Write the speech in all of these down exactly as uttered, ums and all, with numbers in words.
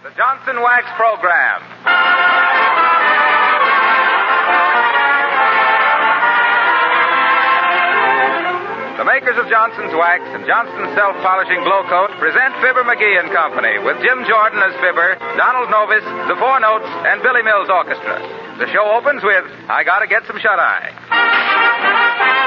The Johnson Wax Program. The makers of Johnson's Wax and Johnson's Self-Polishing Glow Coat present Fibber McGee and Company with Jim Jordan as Fibber, Donald Novis, the Four Notes, and Billy Mills Orchestra. The show opens with I Gotta Get Some Shut-Eye.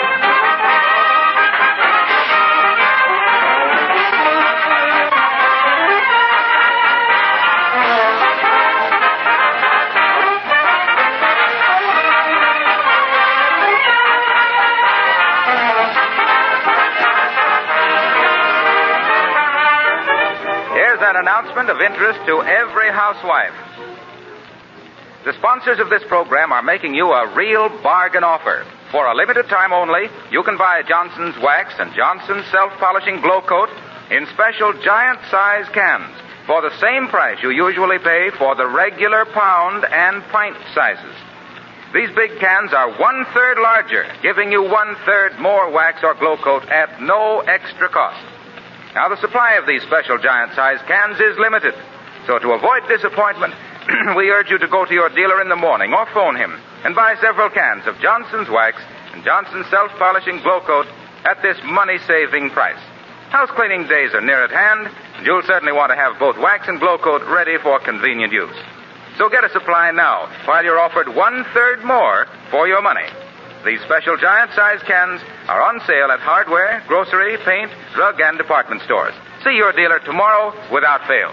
An announcement of interest to every housewife. The sponsors of this program are making you a real bargain offer. For a limited time only, you can buy Johnson's Wax and Johnson's Self-Polishing Glow Coat in special giant-size cans for the same price you usually pay for the regular pound and pint sizes. These big cans are one-third larger, giving you one-third more wax or glow coat at no extra cost. Now, the supply of these special giant-sized cans is limited. So to avoid disappointment, we urge you to go to your dealer in the morning or phone him and buy several cans of Johnson's Wax and Johnson's Self-Polishing Glow Coat at this money-saving price. House cleaning days are near at hand, and you'll certainly want to have both wax and glow coat ready for convenient use. So get a supply now while you're offered one-third more for your money. These special giant-sized cans are on sale at hardware, grocery, paint, drug, and department stores. See your dealer tomorrow without fail.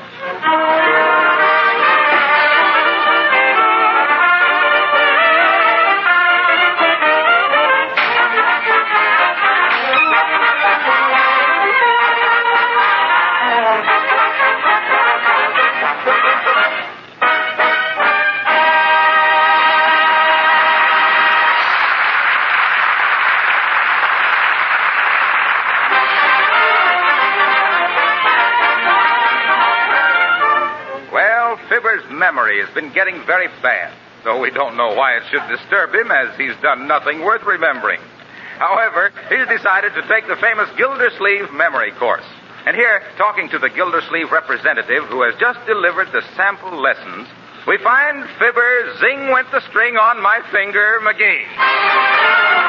Fibber's memory has been getting very bad, though we don't know why it should disturb him, as he's done nothing worth remembering. However, he's decided to take the famous Gildersleeve memory course. And here, talking to the Gildersleeve representative who has just delivered the sample lessons, we find Fibber Zing Went the String on My Finger McGee.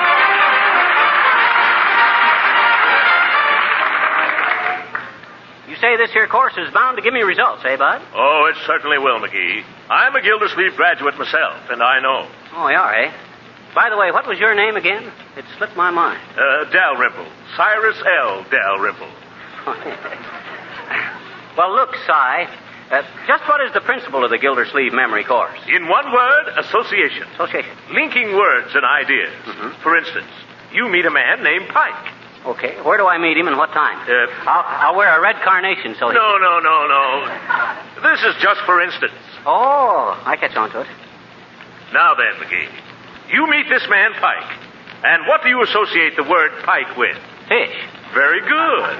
You say this here course is bound to give me results, eh, Bud? Oh, it certainly will, McGee. I'm a Gildersleeve graduate myself, and I know. Oh, you are, eh? By the way, what was your name again? It slipped my mind. Uh, Dalrymple. Cyrus L. Dalrymple. Well, look, Cy, uh, just what is the principle of the Gildersleeve memory course? In one word, association. Association. Linking words and ideas. Mm-hmm. For For instance, you meet a man named Pike. Okay, where do I meet him and what time? Uh, I'll, I'll wear a red carnation so he... No, no, no, no. This is just for instance. Oh, I catch on to it. Now then, McGee, you meet this man Pike, and what do you associate the word Pike with? Fish. Very good.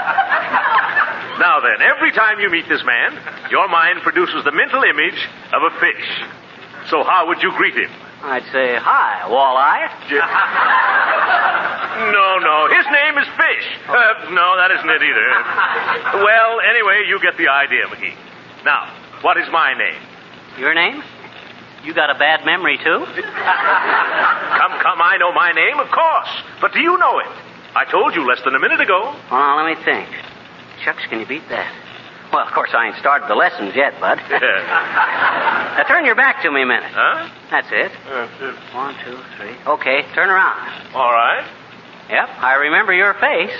Now then, every time you meet this man, your mind produces the mental image of a fish. So how would you greet him? I'd say, hi, walleye. No, no, his name is Fish. Uh, no, that isn't it either. Well, anyway, you get the idea, McGee. Now, what is my name? Your name? You got a bad memory, too? Come, come, I know my name, of course. But do you know it? I told you less than a minute ago. Well, let me think. Shucks, can you beat that? Well, of course, I ain't started the lessons yet, Bud. Now, turn your back to me a minute. Huh? That's it. Uh, One, two, three. Okay, turn around. all right. Yep, I remember your face.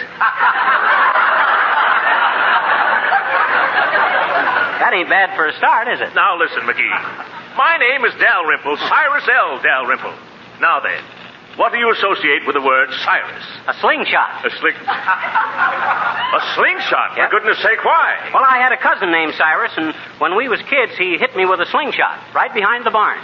That ain't bad for a start, is it? Now listen, McGee. My name is Dalrymple, Cyrus L. Dalrymple. Now then, what do you associate with the word Cyrus? A slingshot. A sling... A slingshot? Yep. For goodness sake, why? Well, I had a cousin named Cyrus, and when we was kids, he hit me with a slingshot right behind the barn.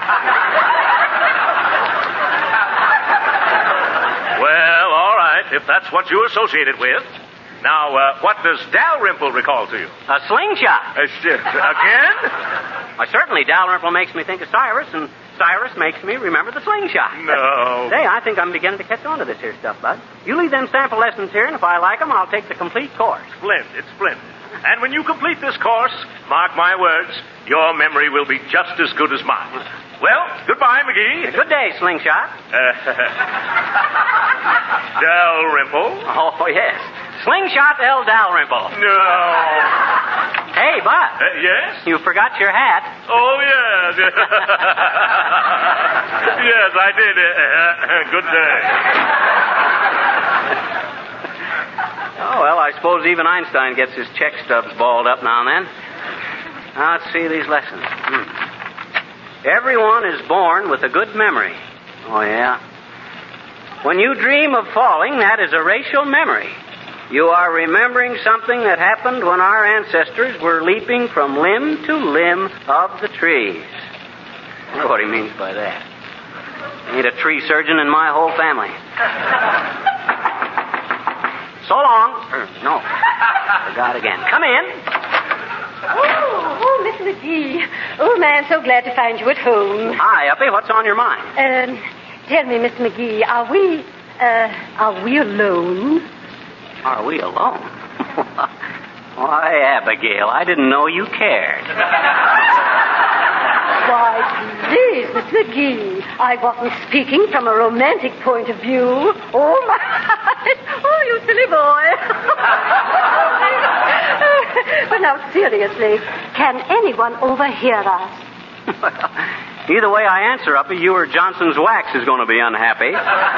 Well, all right, if that's what you associate it with. Now, uh, what does Dalrymple recall to you? A slingshot. Uh, shit. Again? Well, certainly Dalrymple makes me think of Cyrus, and Cyrus makes me remember the slingshot. No. Say, I think I'm beginning to catch on to this here stuff, Bud. You leave them sample lessons here, and if I like them, I'll take the complete course. Splendid, splendid. And when you complete this course, mark my words, your memory will be just as good as mine. Well, goodbye, McGee. Good day, Slingshot. Uh, Dalrymple. Oh, yes. Slingshot L. Dalrymple. No. Hey, Bud. Uh, yes? You forgot your hat. Oh, yes. Yes, I did. Uh, good day. Oh, well, I suppose even Einstein gets his check stubs balled up now and then. Now, let's see these lessons. Hmm. Everyone is born with a good memory. Oh, yeah. When you dream of falling, that is a racial memory. You are remembering something that happened when our ancestors were leaping from limb to limb of the trees. I wonder what he means by that. Ain't a tree surgeon in my whole family. So long. Er, no. Forgot again. Come in. Oh, oh, Miss McGee. Oh, my, I'm so glad to find you at home. Hi, Uppy. What's on your mind? Um, tell me, Miss McGee, are we, uh, are we alone? Are we alone? Why, Abigail, I didn't know you cared. Why, please, Miss McGee, I wasn't speaking from a romantic point of view. Oh, my. Oh, you silly boy. But now, seriously, can anyone overhear us? Well, either way I answer, Uppy, you or Johnson's Wax is going to be unhappy.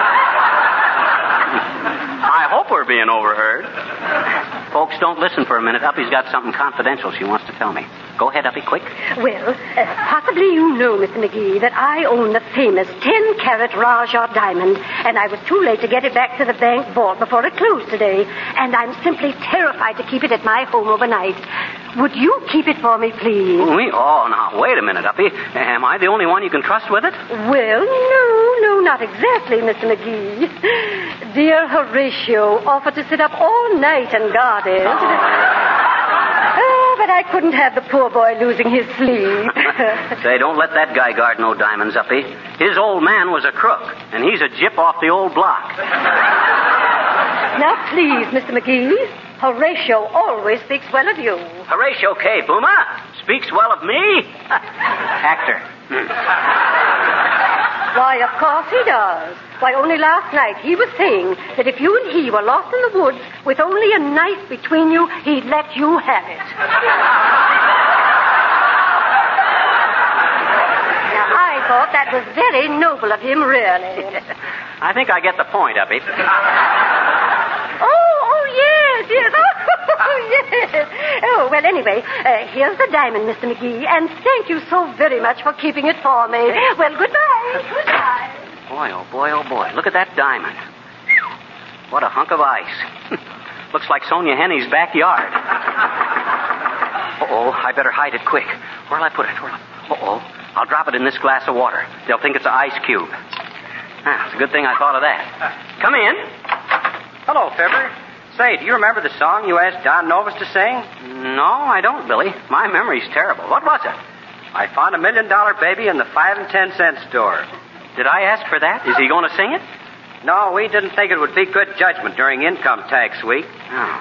I hope we're being overheard. Folks, don't listen for a minute. Uppy's got something confidential she wants to tell me. Go ahead, Uppy, quick. Well, uh, possibly you know, Mister McGee, that I own the famous ten-carat Rajah diamond, and I was too late to get it back to the bank vault before it closed today, and I'm simply terrified to keep it at my home overnight. Would you keep it for me, please? Oh, me? Oh, now, wait a minute, Uppy. Am I the only one you can trust with it? Well, no, no, not exactly, Mister McGee. Dear Horatio offered to sit up all night and guard it. Oh, but I couldn't have the poor boy losing his sleep. Say, don't let that guy guard no diamonds, Uppy. His old man was a crook, and he's a gyp off the old block. Now, please, Mister McGee, Horatio always speaks well of you. Horatio K. Boomer speaks well of me? Actor. Why, of course he does. Why, only last night he was saying that if you and he were lost in the woods with only a knife between you, he'd let you have it. Now, I thought that was very noble of him, really. I think I get the point, Uppy. Oh, oh, yes, yes. Oh, yes. Oh, well, anyway, uh, here's the diamond, Mister McGee, and thank you so very much for keeping it for me. Well, goodbye. Goodbye. Boy, oh, boy, oh, boy. Look at that diamond. What a hunk of ice. Looks like Sonia Henny's backyard. Uh-oh, I better hide it quick. Where'll I put it? Where'll I... Uh-oh, I'll drop it in this glass of water. They'll think it's an ice cube. Ah, it's a good thing I thought of that. Come in. Hello, Fibber. Say, do you remember the song you asked Don Novus to sing? No, I don't, Billy. My memory's terrible. What was it? I found a million-dollar baby in the five and ten cent store. Did I ask for that? Is he going to sing it? No, we didn't think it would be good judgment during income tax week. Oh.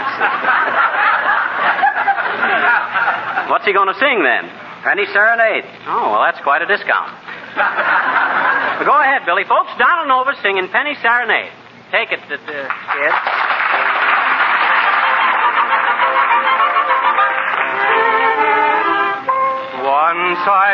What's he going to sing, then? Penny Serenade. Oh, well, that's quite a discount. Well, go ahead, Billy. Folks, Donald Novus singing Penny Serenade. Take it, uh, kid. Once I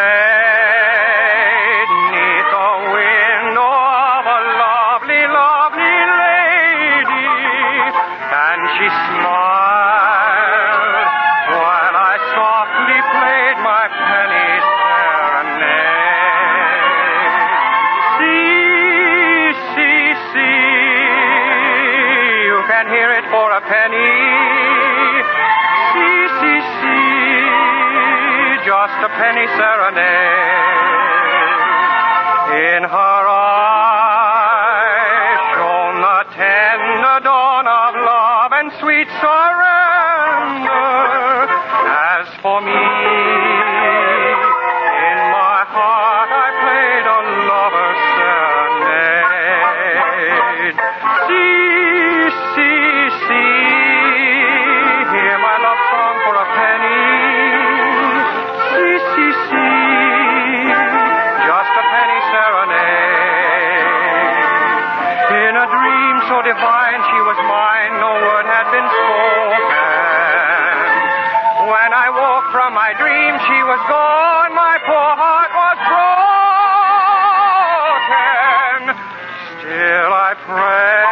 strayed neath the window of a lovely, lovely lady, and she smiled while I softly played my penny serenade. See, see, see, you can hear it for a penny. See, see, see, just a penny serenade. In her eyes shone the tender dawn of love and sweet surrender. As for me, in my heart I played a lover's serenade. See, see, see, hear my divine, she was mine, no word had been spoken. When I woke from my dream, she was gone, my poor heart was broken. Still I pray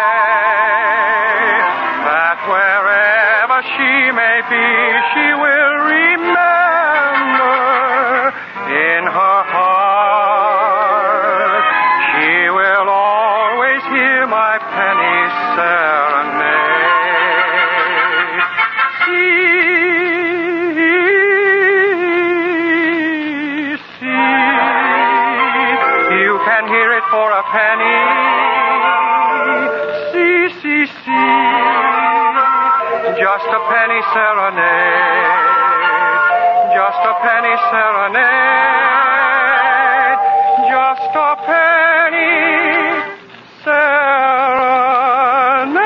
that wherever she may be, she will remember in her heart. She will always hear my penny serenade. See, see, you can hear it for a penny. See, see, see, just a penny serenade. Just a penny serenade. Just a penny serenade.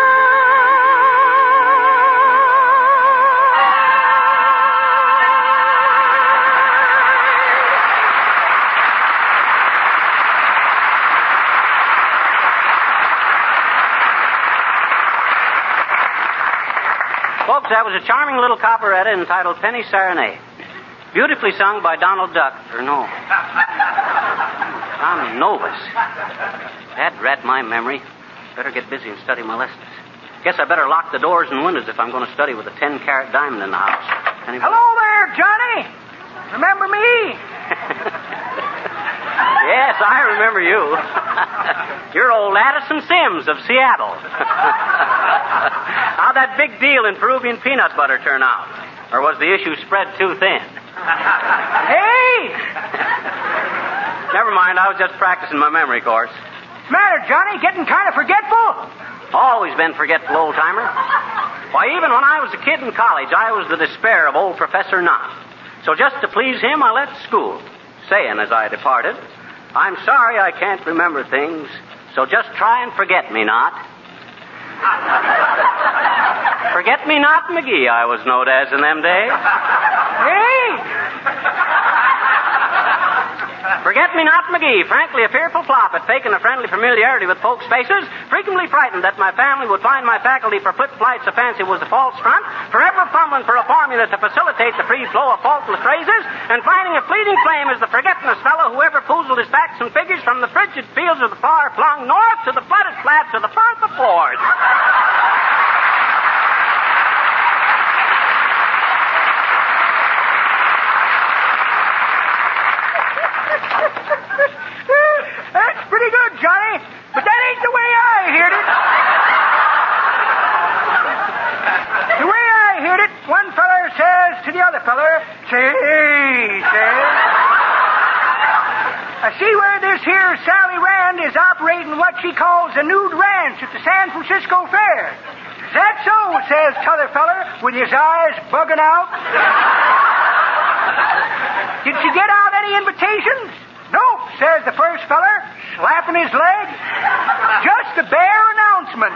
Folks, that was a charming little operetta entitled Penny Serenade. Beautifully sung by Donald Duck, or no. Don Novus. That rat my memory. Better get busy and study my lessons. Guess I better lock the doors and windows if I'm going to study with a ten-carat diamond in the house. Anybody? Hello there, Johnny. Remember me? Yes, I remember you. You're old Addison Sims of Seattle. How'd that big deal in Peruvian peanut butter turn out? Or was the issue spread too thin? Hey! Never mind, I was just practicing my memory course. What's the matter, Johnny? Getting kind of forgetful? Always been forgetful, old-timer. Why, even when I was a kid in college, I was the despair of old Professor Knott. So just to please him, I left school, saying as I departed, I'm sorry I can't remember things, so just try and forget me not. Forget me not McGee, I was known as in them days. Hey! Forget me not McGee, frankly a fearful flop at faking a friendly familiarity with folks' faces, frequently frightened that my family would find my faculty for flip flights of fancy was a false front, forever fumbling for a formula to facilitate the free flow of faultless phrases, and finding a fleeting flame as the forgetfulness fellow who ever foozled his facts and figures from the frigid fields of the far-flung north to the flooded flats of the Firth of Forth. That's pretty good, Johnny, but that ain't the way I heard it. The way I heard it, one feller says to the other feller, say, says, I see where this here Sally Rand is operating what she calls a nude ranch at the San Francisco Fair. Is that so, says t'other feller, with his eyes bugging out. Did she get out any invitations? Nope, says the first feller, slapping his leg. Just a bare announcement.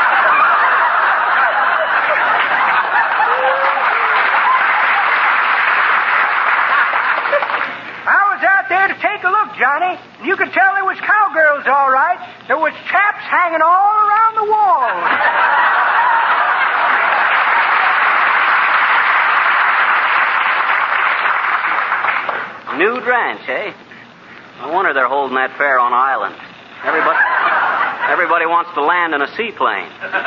I was out there to take a look, Johnny, and you could tell there was cowgirls all right. There was chaps hanging all around the walls. Nude ranch, eh? No wonder they're holding that fair on island. Everybody, everybody wants to land in a seaplane.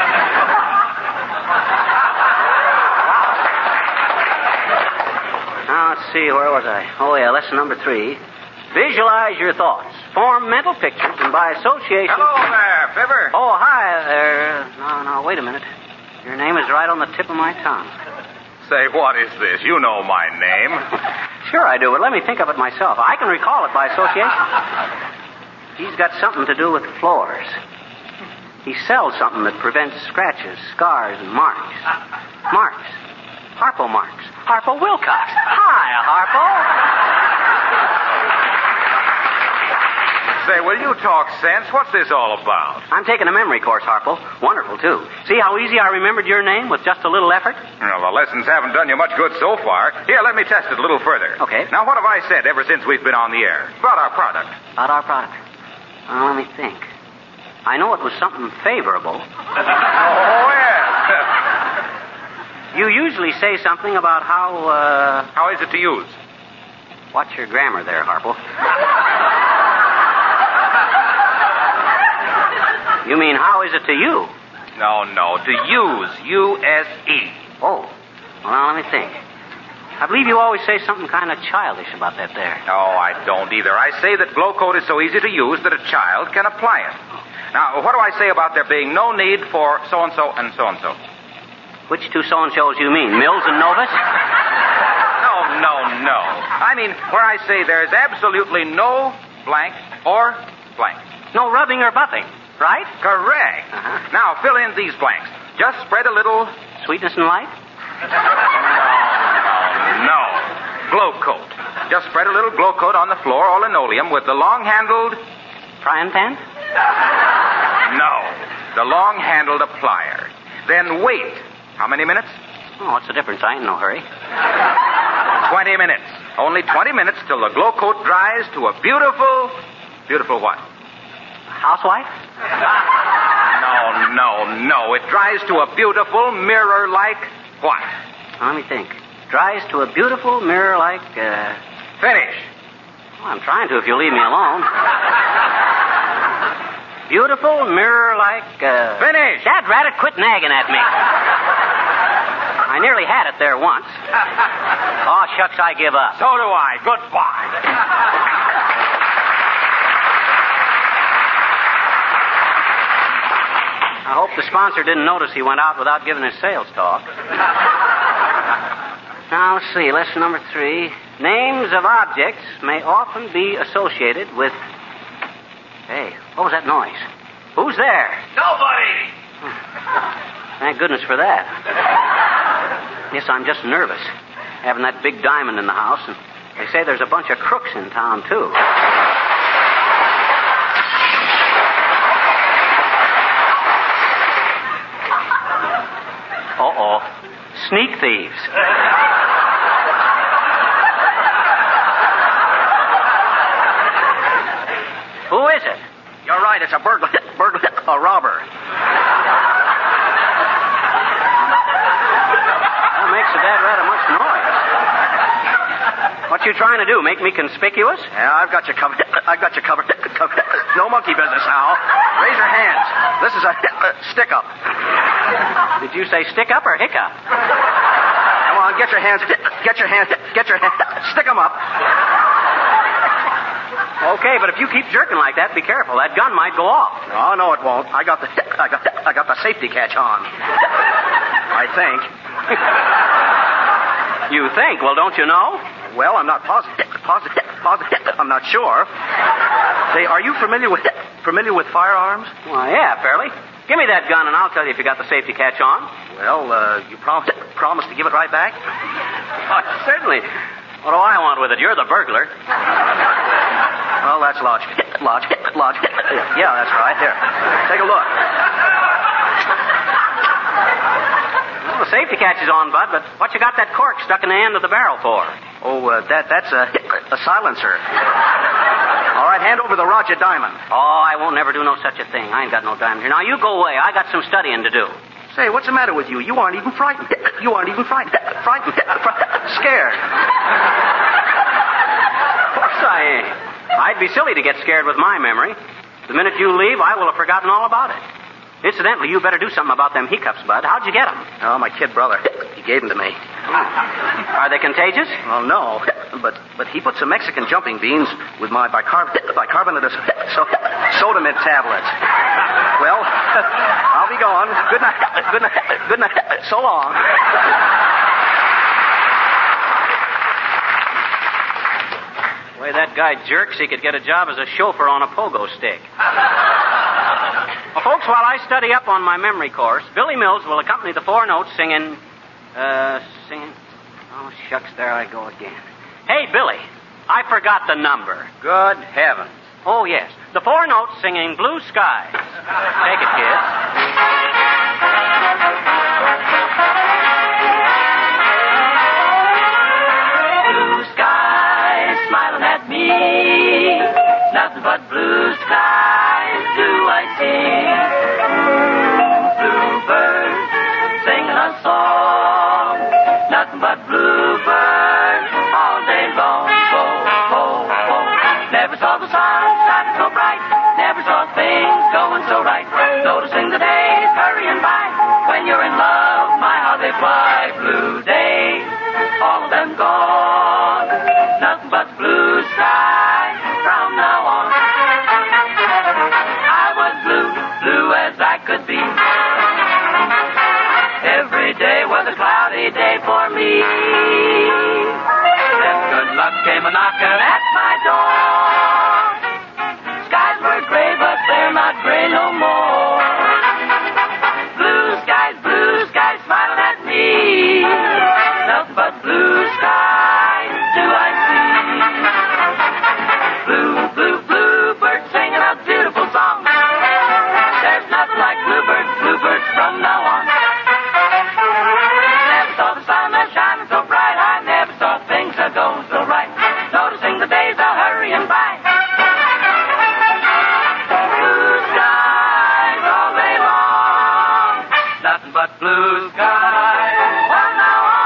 Now, let's see, where was I? Oh, yeah, lesson number three. Visualize your thoughts. Form mental pictures, and by association... Hello there, Fibber. Oh, hi there. No, no, wait a minute. Your name is right on the tip of my tongue. Say, what is this? You know my name. Sure I do, but let me think of it myself. I can recall it by association. He's got something to do with floors. He sells something that prevents scratches, scars, and marks. Marks. Harpo Marks. Harpo Wilcox. Hi, Harpo. Say, will you talk sense? What's this all about? I'm taking a memory course, Harpo. Wonderful, too. See how easy I remembered your name with just a little effort? Well, the lessons haven't done you much good so far. Here, let me test it a little further. Okay. Now, what have I said ever since we've been on the air? About our product. About our product. Oh, let me think. I know it was something favorable. Oh, yes. You usually say something about how, uh... How is it to use? Watch your grammar there, Harpo. You mean, how is it to you? No, no, to use. U S E. Oh. Well, now, let me think. I believe you always say something kind of childish about that there. No, I don't either. I say that Glow Coat is so easy to use that a child can apply it. Now, what do I say about there being no need for so-and-so and so-and-so? Which two so-and-sos you mean, Mills and Novus? No, no, no. I mean, where I say there's absolutely no blank or blank. No rubbing or buffing, right? Correct. Uh-huh. Now, fill in these blanks. Just spread a little... Sweetness and light? No. Glow Coat. Just spread a little Glow Coat on the floor or linoleum with the long-handled... Frying pan? No. The long-handled applier. Then wait. How many minutes? Oh, what's the difference? I ain't in no hurry. Twenty minutes. Only twenty minutes till the Glow Coat dries to a beautiful... Beautiful what? Housewife? No, no, no. It dries to a beautiful mirror-like what? Now, let me think. Dries to a beautiful mirror-like, uh... Finish. Well, I'm trying to if you'll leave me alone. Beautiful mirror-like, uh... Finish. Dad, rat it, quit nagging at me. I nearly had it there once. Oh, shucks, I give up. So do I. Goodbye. I hope the sponsor didn't notice he went out without giving his sales talk. Now, let's see. Lesson number three. Names of objects may often be associated with... Hey, what was that noise? Who's there? Nobody! Thank goodness for that. Yes, I'm just nervous. Having that big diamond in the house, and they say there's a bunch of crooks in town, too. Uh-oh. Sneak thieves. Who is it? You're right, it's a burglar. burglar a robber. That makes a dad rather much noise. What you trying to do, make me conspicuous? Yeah, I've got you covered. I've got you covered. covered. No monkey business, Hal. Raise your hands. This is a uh, stick-up. Did you say stick up or hiccup? Come on, get your hands. Get your hands. Get your hands. Stick 'em up. Okay, but if you keep jerking like that, be careful. That gun might go off. Oh, no, it won't. I got the I got I got the safety catch on. I think. You think? Well, don't you know? Well, I'm not positive. Positive. Positive. I'm not sure. Say, are you familiar with familiar with firearms? Well, yeah, fairly. Give me that gun, and I'll tell you if you got the safety catch on. Well, uh, you promised promised to give it right back? Oh, certainly. What do I want with it? You're the burglar. Well, that's logic. Logic. Logic. Yeah, that's right. Here. Take a look. Well, the safety catch is on, Bud, but what you got that cork stuck in the end of the barrel for? Oh, uh, that that's a, a silencer. All right, hand over the Roger diamond. Oh, I won't never do no such a thing. I ain't got no diamond here. Now, you go away. I got some studying to do. Say, what's the matter with you? You aren't even frightened. You aren't even frightened. Frightened. Scared. Of course I ain't. I'd be silly to get scared with my memory. The minute you leave, I will have forgotten all about it. Incidentally, you better do something about them hiccups, Bud. How'd you get them? Oh, my kid brother. He gave them to me. Oh. Are they contagious? Well, no. But but he put some Mexican jumping beans with my bicarb- bicarbonate of so, soda mint tablets. Well, I'll be gone. Good night. Good night. Good night. So long. The way that guy jerks, he could get a job as a chauffeur on a pogo stick. Well, folks, while I study up on my memory course, Billy Mills will accompany the four notes singing, uh, singing, oh, shucks, there I go again. Hey, Billy, I forgot the number. Good heavens. Oh, yes, the four notes singing Blue Skies. Take it, kid. Blue skies smiling at me, nothing but blue skies do I see. them gone. Nothing but blue sky from now on. I was blue, blue as I could be. Every day was a cloudy day for me. Then good luck came a knocking at my door. Skies were gray, but they're not gray no more. Blue skies, blue skies smiling at me. Nothing but blue skies do I see. Blue, blue, bluebirds singing a beautiful song. There's nothing like bluebirds, bluebirds from now on. Never saw the sun that's shining so bright. I never saw things that go so right. Noticing the days are hurrying by. Blue skies all day long. Nothing but blue skies from now on.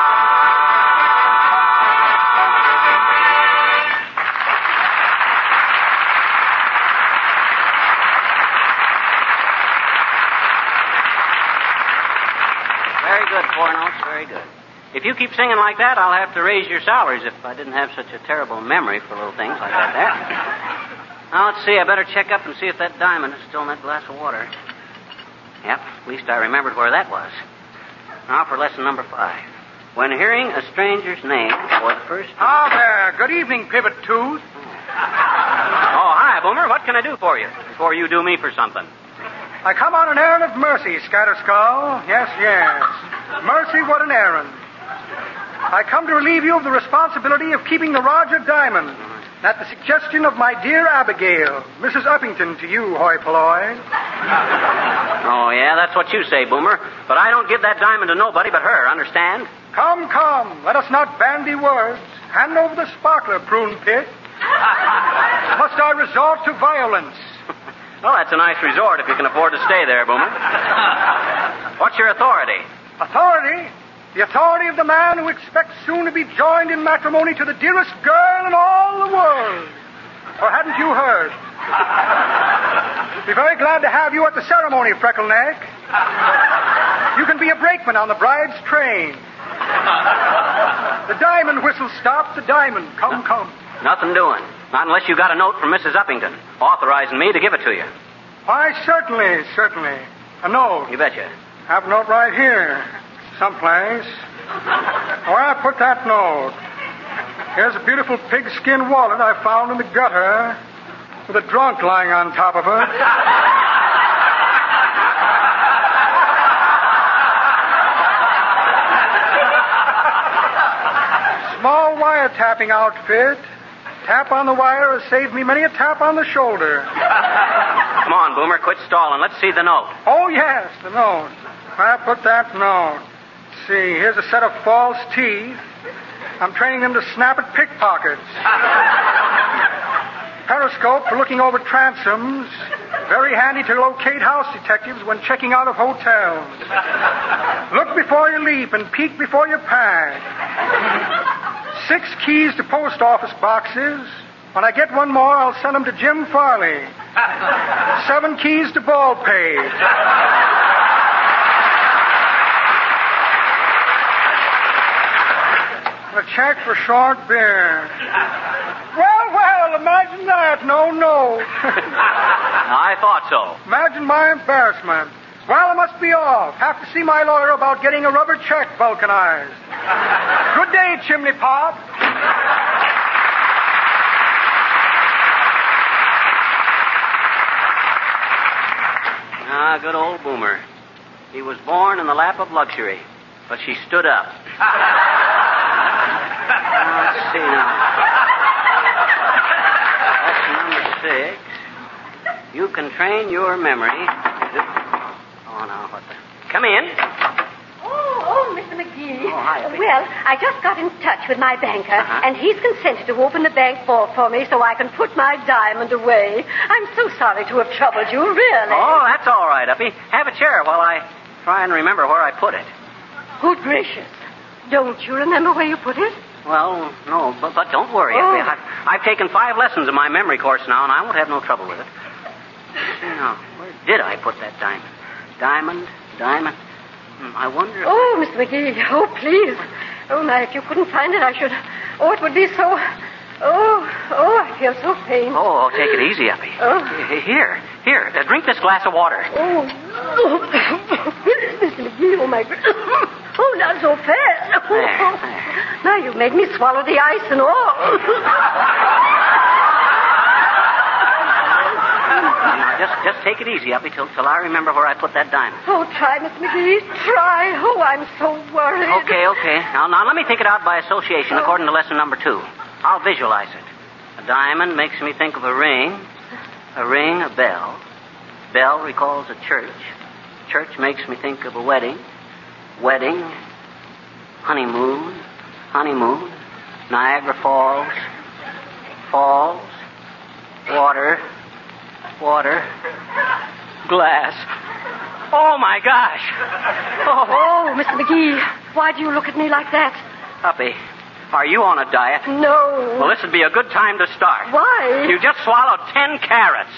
Very good, four notes, very good. If you keep singing like that, I'll have to raise your salaries if I didn't have such a terrible memory for little things like that there. Now, let's see, I better check up and see if that diamond is still in that glass of water. Yep, at least I remembered where that was. Now for lesson number five. When hearing a stranger's name for the first time... Ah, there. Good evening, Pivot Tooth. Oh, hi, Boomer. What can I do for you before you do me for something? I come on an errand of mercy, Scatterskull. Yes, yes. Mercy, what an errand. I come to relieve you of the responsibility of keeping the Roger Diamond at the suggestion of my dear Abigail, Missus Uppington, to you, hoi polloi. Oh, yeah, that's what you say, Boomer. But I don't give that diamond to nobody but her, understand? Come, come. Let us not bandy words. Hand over the sparkler, prune pit. Must I resort to violence? Well, that's a nice resort if you can afford to stay there, Boomer. What's your authority? Authority? The authority of the man who expects soon to be joined in matrimony to the dearest girl in all the world. Or hadn't you heard? Be very glad to have you at the ceremony, Freckleneck. You can be a brakeman on the bride's train. The diamond whistle stopped the diamond. Come, come. Nothing doing. Not unless you got a note from Missus Uppington authorizing me to give it to you. Why, certainly, certainly. A note. You betcha. Have a note right here. Someplace. Where I put that note? Here's a beautiful pigskin wallet I found in the gutter with a drunk lying on top of her. Small wiretapping outfit. Tap on the wire has saved me many a tap on the shoulder. Come on, Boomer, quit stalling. Let's see the note. Oh, yes, the note. Where I put that note? Let's see, here's a set of false teeth. I'm training them to snap at pickpockets. Periscope for looking over transoms. Very handy to locate house detectives when checking out of hotels. Look before you leap and peek before you pack. Six keys to post office boxes. When I get one more, I'll send them to Jim Farley. Seven keys to Baldpate. A check for short beer. Well, well, imagine that. No, no. I thought so. Imagine my embarrassment. Well, I must be off. Have to see my lawyer about getting a rubber check vulcanized. Good day, Chimney Pop. Ah, good old Boomer. He was born in the lap of luxury, but she stood up. Let's see now. That's number six. You can train your memory. Oh, now, what the... Come in. Oh, oh, Mister McGee. Oh, hi, Effie. Well, I just got in touch with my banker, Uh-huh. and he's consented to open the bank vault for me so I can put my diamond away. I'm so sorry to have troubled you, really. Oh, that's all right, Uppy. Have a chair while I try and remember where I put it. Good gracious. Don't you remember where you put it? Well, no, but, but don't worry, Oh. Uppy. I've, I've taken five lessons in my memory course now, and I won't have no trouble with it. Let's see now, where did I put that diamond? Diamond, diamond. Hmm, I wonder if... Oh, Mister McGee, oh, please. Oh, now, if you couldn't find it, I should... Oh, it would be so... Oh, oh, I feel so faint. Oh, take it easy, Uppy. Oh. Here, here, uh, drink this glass of water. Oh, Mister McGee, oh, my... Oh, not so fast. There, there. Now you've made me swallow the ice and all. Now, just, just take it easy, Uppy, till, till I remember where I put that diamond. Oh, try, Miss McGee, try. Oh, I'm so worried. Okay, okay. Now, now, let me take it out by association according to lesson number two. I'll visualize it. A diamond makes me think of a ring. A ring, a bell. Bell recalls a church. Church makes me think of a wedding. Wedding, honeymoon, honeymoon, Niagara Falls, falls, water, water, glass. Oh, my gosh. Oh, oh, Mister McGee, why do you look at me like that? Uppy, are you on a diet? No. Well, this would be a good time to start. Why? You just swallowed ten carrots.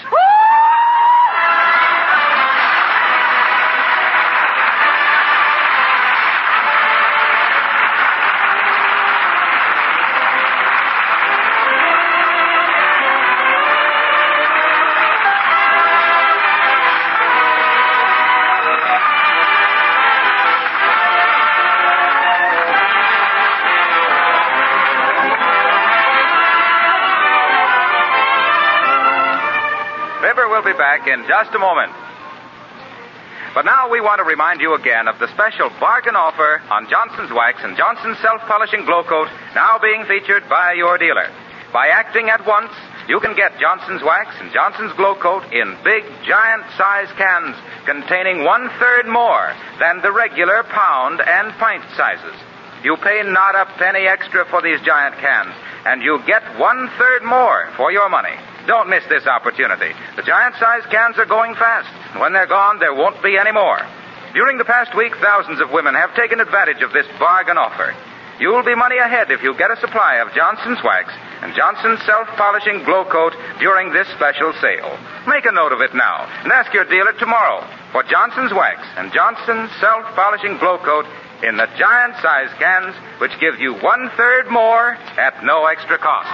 We'll be back in just a moment. But now we want to remind you again of the special bargain offer on Johnson's Wax and Johnson's Self-Polishing Glow Coat now being featured by your dealer. By acting at once, you can get Johnson's Wax and Johnson's Glow Coat in big, giant-size cans containing one-third more than the regular pound and pint sizes. You pay not a penny extra for these giant cans, and you get one-third more for your money. Don't miss this opportunity. The giant-sized cans are going fast. And when they're gone, there won't be any more. During the past week, thousands of women have taken advantage of this bargain offer. You'll be money ahead if you get a supply of Johnson's Wax and Johnson's Self-Polishing Glow Coat during this special sale. Make a note of it now and ask your dealer tomorrow for Johnson's Wax and Johnson's Self-Polishing Glow Coat in the giant-sized cans, which give you one-third more at no extra cost.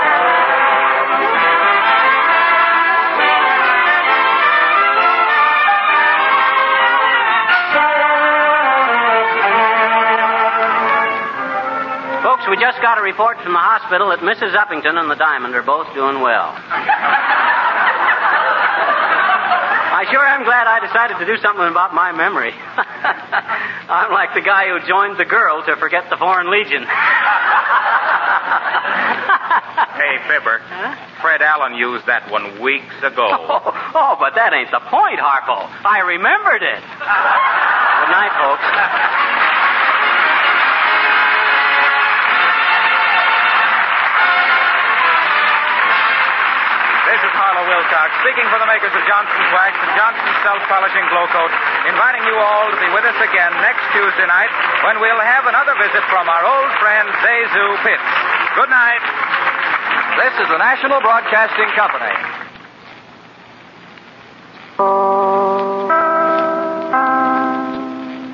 Folks, we just got a report from the hospital that Missus Uppington and the diamond are both doing well. I sure am glad I decided to do something about my memory. I'm like the guy who joined the girl to forget the Foreign Legion. Hey, Fibber. Huh? Fred Allen used that one weeks ago. Oh, oh, but that ain't the point, Harpo. I remembered it. Good night, folks. This is Harlow Wilcox, speaking for the makers of Johnson's Wax and Johnson's Self-Polishing Glow Coat, inviting you all to be with us again next Tuesday night when we'll have another visit from our old friend, Zazu Pitts. Good night. This is the National Broadcasting Company.